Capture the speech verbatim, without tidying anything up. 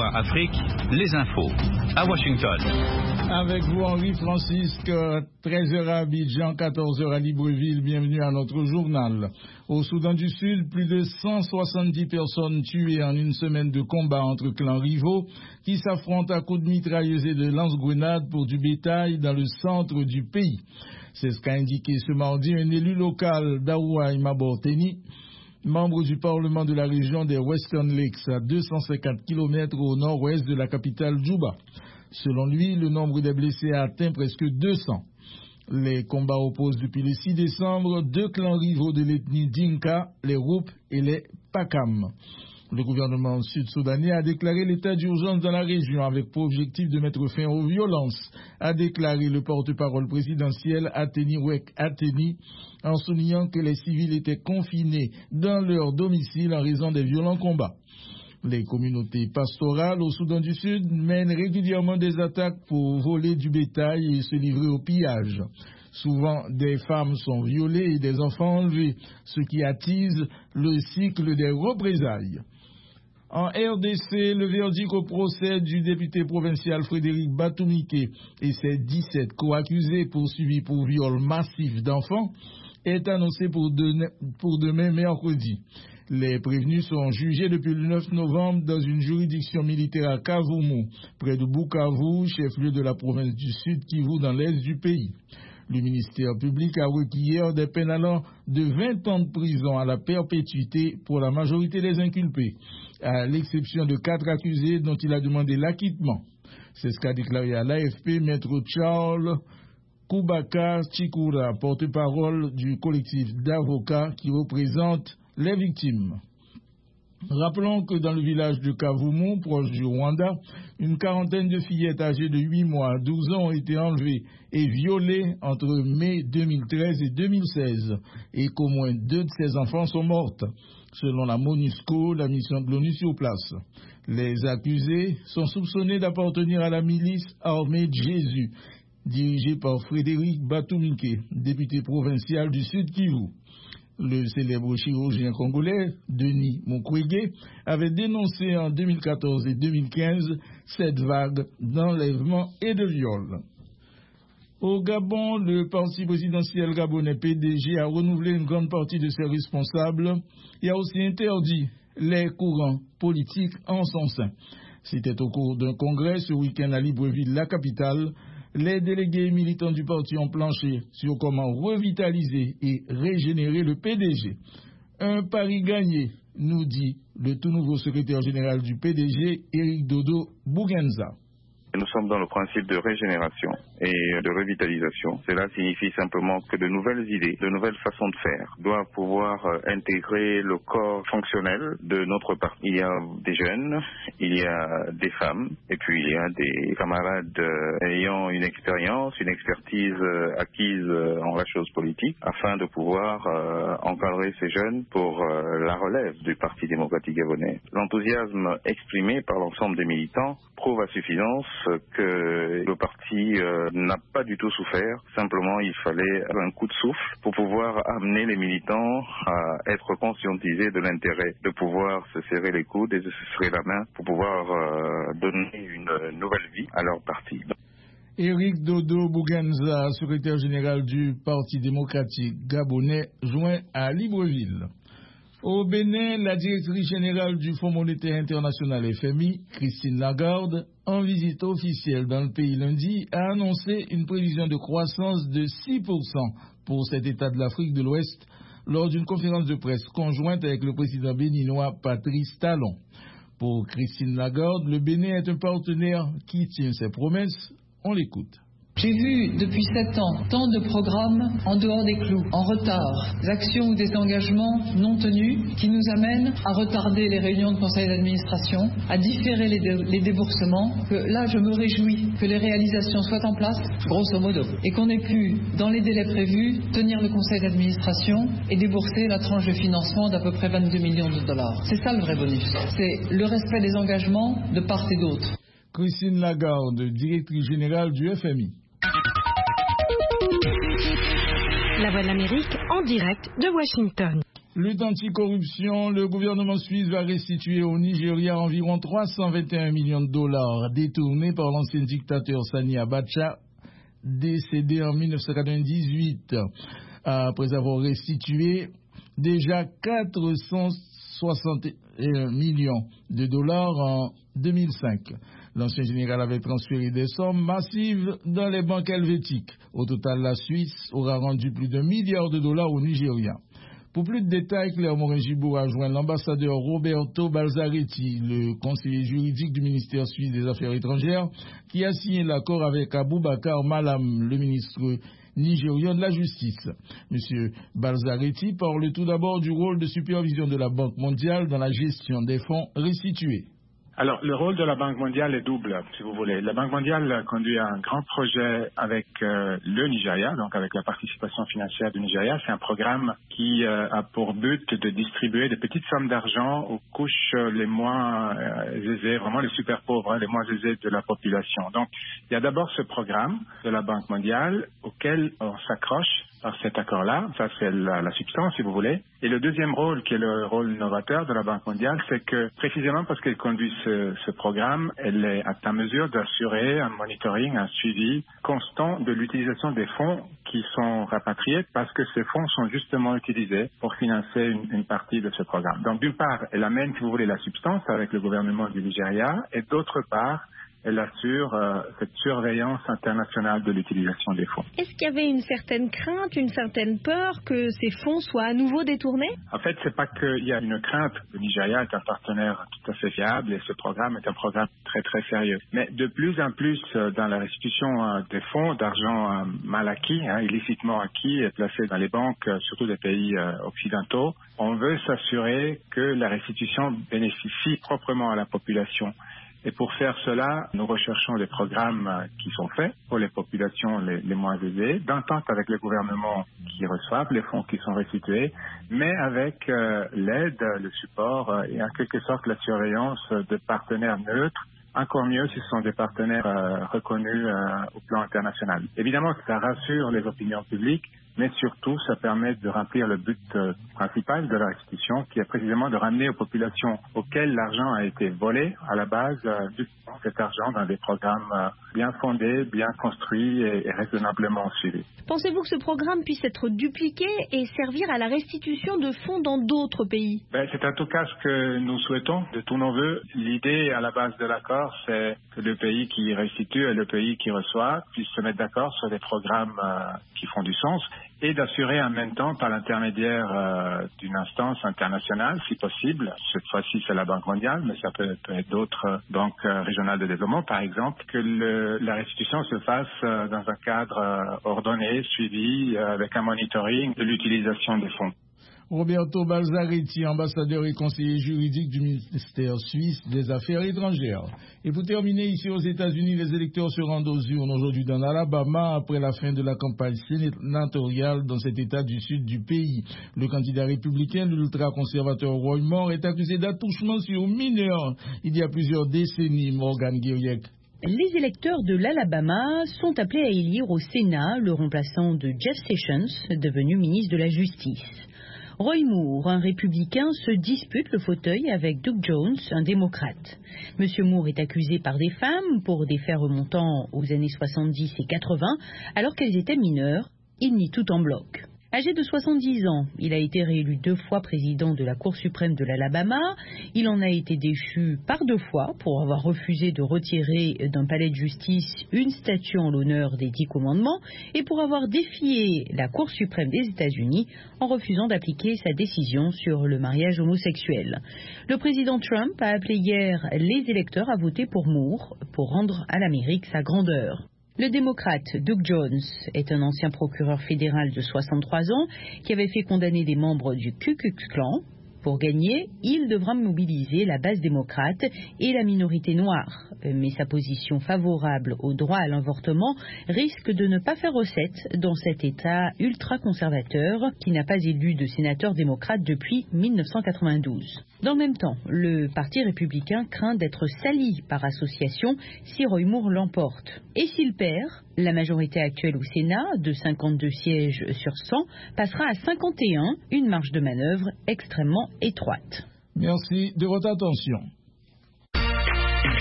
V O A Afrique, les infos. À Washington. Avec vous, Henri Francisque, treize heures à Abidjan, quatorze heures à Libreville. Bienvenue à notre journal. Au Soudan du Sud, plus de cent soixante-dix personnes tuées en une semaine de combat entre clans rivaux qui s'affrontent à coups de mitrailleuses et de lance-grenades pour du bétail dans le centre du pays. C'est ce qu'a indiqué ce mardi un élu local d'Aouaï Maborteni, membre du Parlement de la région des Western Lakes, à deux cent cinquante kilomètres au nord-ouest de la capitale Djouba. Selon lui, le nombre des blessés a atteint presque deux cents. Les combats opposent depuis le six décembre deux clans rivaux de l'ethnie Dinka, les Roup et les Pakam. Le gouvernement sud-soudanais a déclaré l'état d'urgence dans la région avec pour objectif de mettre fin aux violences, a déclaré le porte-parole présidentiel Ateni Wek Ateni, en soulignant que les civils étaient confinés dans leur domicile en raison des violents combats. Les communautés pastorales au Soudan du Sud mènent régulièrement des attaques pour voler du bétail et se livrer au pillage. Souvent, des femmes sont violées et des enfants enlevés, ce qui attise le cycle des représailles. En R D C, le verdict au procès du député provincial Frédéric Batumike et ses dix-sept co-accusés poursuivis pour viol massif d'enfants est annoncé pour, de, pour demain mercredi. Les prévenus sont jugés depuis le neuf novembre dans une juridiction militaire à Kavumu, près de Bukavu, chef-lieu de la province du Sud Kivu dans l'est du pays. Le ministère public a requis hier des peines allant de vingt ans de prison à la perpétuité pour la majorité des inculpés, à l'exception de quatre accusés dont il a demandé l'acquittement. C'est ce qu'a déclaré à l'A F P maître Charles Koubaka Chikura, porte-parole du collectif d'avocats qui représente les victimes. Rappelons que dans le village de Kavumu, proche du Rwanda, une quarantaine de fillettes âgées de huit mois à douze ans ont été enlevées et violées entre mai deux mille treize et deux mille seize et qu'au moins deux de ces enfants sont mortes, selon la MONUSCO, la mission de l'ONU sur place. Les accusés sont soupçonnés d'appartenir à la milice armée de Jésus, dirigée par Frédéric Batumike, député provincial du Sud Kivu. Le célèbre chirurgien congolais, Denis Mukwege, avait dénoncé en deux mille quatorze et deux mille quinze cette vague d'enlèvement et de viol. Au Gabon, le parti présidentiel gabonais P D G a renouvelé une grande partie de ses responsables et a aussi interdit les courants politiques en son sein. C'était au cours d'un congrès ce week-end à Libreville, la capitale. Les délégués militants du parti ont planché sur comment revitaliser et régénérer le P D G. Un pari gagné, nous dit le tout nouveau secrétaire général du P D G, Éric Dodo Bougenza. Nous sommes dans le principe de régénération et de revitalisation. Cela signifie simplement que de nouvelles idées, de nouvelles façons de faire doivent pouvoir intégrer le corps fonctionnel de notre parti. Il y a des jeunes, il y a des femmes et puis il y a des camarades ayant une expérience, une expertise acquise en la chose politique afin de pouvoir encadrer ces jeunes pour la relève du Parti démocratique gabonais. L'enthousiasme exprimé par l'ensemble des militants prouve à suffisance que le parti euh, n'a pas du tout souffert. Simplement, il fallait un coup de souffle pour pouvoir amener les militants à être conscientisés de l'intérêt de pouvoir se serrer les coudes et de se serrer la main pour pouvoir euh, donner une nouvelle vie à leur parti. Éric Dodo Bougenza, secrétaire général du Parti démocratique gabonais, joint à Libreville. Au Bénin, la directrice générale du Fonds monétaire international F M I, Christine Lagarde, en visite officielle dans le pays lundi, a annoncé une prévision de croissance de six pour cent pour cet État de l'Afrique de l'Ouest lors d'une conférence de presse conjointe avec le président béninois Patrice Talon. Pour Christine Lagarde, le Bénin est un partenaire qui tient ses promesses. On l'écoute. J'ai vu depuis sept ans tant de programmes en dehors des clous, en retard, des actions ou des engagements non tenus qui nous amènent à retarder les réunions de conseil d'administration, à différer les, dé- les déboursements, que là je me réjouis que les réalisations soient en place, grosso modo, et qu'on ait pu, dans les délais prévus, tenir le conseil d'administration et débourser la tranche de financement d'à peu près vingt-deux millions de dollars. C'est ça le vrai bonus, c'est le respect des engagements de part et d'autre. Christine Lagarde, directrice générale du F M I. La Voix de l'Amérique en direct de Washington. Lutte anticorruption, le gouvernement suisse va restituer au Nigeria environ trois cent vingt et un millions de dollars détournés par l'ancien dictateur Sani Abacha, décédé en mille neuf cent quatre-vingt-dix-huit, après avoir restitué déjà quatre cent soixante et un millions de dollars en deux mille cinq. L'ancien général avait transféré des sommes massives dans les banques helvétiques. Au total, la Suisse aura rendu plus d'un milliard de dollars au Nigeria. Pour plus de détails, Claire Morin-Gibour a joint l'ambassadeur Roberto Balzaretti, le conseiller juridique du ministère suisse des Affaires étrangères, qui a signé l'accord avec Aboubakar Malam, le ministre nigérien de la Justice. Monsieur Balzaretti parle tout d'abord du rôle de supervision de la Banque mondiale dans la gestion des fonds restitués. Alors, le rôle de la Banque mondiale est double, si vous voulez. La Banque mondiale conduit un grand projet avec euh, le Nigeria, donc avec la participation financière du Nigeria. C'est un programme qui euh, a pour but de distribuer des petites sommes d'argent aux couches les moins euh, aisées, vraiment les super pauvres, hein, les moins aisés de la population. Donc, il y a d'abord ce programme de la Banque mondiale auquel on s'accroche par cet accord-là. Ça, c'est la, la substance, si vous voulez. Et le deuxième rôle, qui est le rôle novateur de la Banque mondiale, c'est que, précisément parce qu'elle conduit ce, ce programme, elle est à mesure d'assurer un monitoring, un suivi constant de l'utilisation des fonds qui sont rapatriés, parce que ces fonds sont justement utilisés pour financer une, une partie de ce programme. Donc, d'une part, elle amène, si vous voulez, la substance avec le gouvernement du Nigeria, et d'autre part, elle assure euh, cette surveillance internationale de l'utilisation des fonds. Est-ce qu'il y avait une certaine crainte, une certaine peur que ces fonds soient à nouveau détournés? En fait, c'est pas qu'il y a une crainte. Le Nigeria est un partenaire tout à fait fiable et ce programme est un programme très très sérieux. Mais de plus en plus, euh, dans la restitution euh, des fonds, d'argent euh, mal acquis, hein, illicitement acquis et placé dans les banques, euh, surtout des pays euh, occidentaux, on veut s'assurer que la restitution bénéficie proprement à la population. Et pour faire cela, nous recherchons des programmes qui sont faits pour les populations les, les moins aisées, d'entente avec les gouvernements qui reçoivent les fonds qui sont restitués, mais avec euh, l'aide, le support euh, et en quelque sorte la surveillance de partenaires neutres. Encore mieux si ce sont des partenaires euh, reconnus euh, au plan international. Évidemment, ça rassure les opinions publiques, mais surtout, ça permet de remplir le but euh, principal de la restitution, qui est précisément de ramener aux populations auxquelles l'argent a été volé, à la base, euh, du, cet argent dans des programmes euh, bien fondés, bien construits et, et raisonnablement suivis. Pensez-vous que ce programme puisse être dupliqué et servir à la restitution de fonds dans d'autres pays? Ben, c'est en tout cas ce que nous souhaitons de tous nos vœux. L'idée à la base de l'accord, c'est que le pays qui restitue et le pays qui reçoit puissent se mettre d'accord sur des programmes euh, qui font du sens, et d'assurer en même temps, par l'intermédiaire euh, d'une instance internationale, si possible, cette fois-ci c'est la Banque mondiale, mais ça peut, peut être d'autres euh, banques euh, régionales de développement, par exemple, que le, la restitution se fasse euh, dans un cadre euh, ordonné, suivi, euh, avec un monitoring de l'utilisation des fonds. Roberto Balzaretti, ambassadeur et conseiller juridique du ministère suisse des Affaires étrangères. Et pour terminer, ici aux États-Unis, les électeurs se rendent aux urnes aujourd'hui dans l'Alabama après la fin de la campagne sénatoriale dans cet État du sud du pays. Le candidat républicain, l'ultra-conservateur Roy Moore, est accusé d'attouchement sur mineurs il y a plusieurs décennies. Morgan Guiriec. Les électeurs de l'Alabama sont appelés à élire au Sénat le remplaçant de Jeff Sessions, devenu ministre de la Justice. Roy Moore, un républicain, se dispute le fauteuil avec Doug Jones, un démocrate. Monsieur Moore est accusé par des femmes pour des faits remontant aux années soixante-dix et quatre-vingts, alors qu'elles étaient mineures. Il nie tout en bloc. Âgé de soixante-dix ans, il a été réélu deux fois président de la Cour suprême de l'Alabama. Il en a été déchu par deux fois pour avoir refusé de retirer d'un palais de justice une statue en l'honneur des Dix Commandements et pour avoir défié la Cour suprême des États-Unis en refusant d'appliquer sa décision sur le mariage homosexuel. Le président Trump a appelé hier les électeurs à voter pour Moore pour rendre à l'Amérique sa grandeur. Le démocrate Doug Jones est un ancien procureur fédéral de soixante-trois ans qui avait fait condamner des membres du Ku Klux Klan. Pour gagner, il devra mobiliser la base démocrate et la minorité noire. Mais sa position favorable au droit à l'avortement risque de ne pas faire recette dans cet État ultra-conservateur qui n'a pas élu de sénateur démocrate depuis mille neuf cent quatre-vingt-douze. Dans le même temps, le Parti républicain craint d'être sali par association si Roy Moore l'emporte. Et s'il perd, la majorité actuelle au Sénat, de cinquante-deux sièges sur cent, passera à cinquante et un, une marge de manœuvre extrêmement étroite. Merci de votre attention.